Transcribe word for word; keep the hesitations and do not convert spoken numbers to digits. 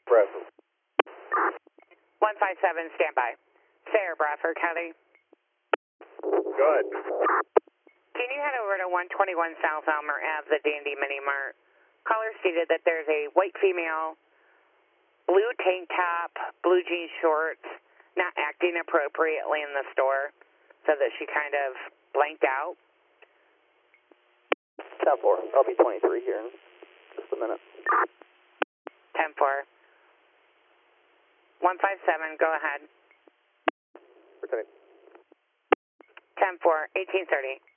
Present. one five seven, stand by. Sarah, Bradford County. Go ahead. Can you head over to one twenty-one South Elmer Ave, the Dandy Mini Mart? Caller stated that there's a white female, blue tank top, blue jean shorts, not acting appropriately in the store, so that she kind of blanked out. ten four, I'll be twenty-three here in just a minute. ten four. one five seven, go ahead. Returning. ten four, eighteen thirty.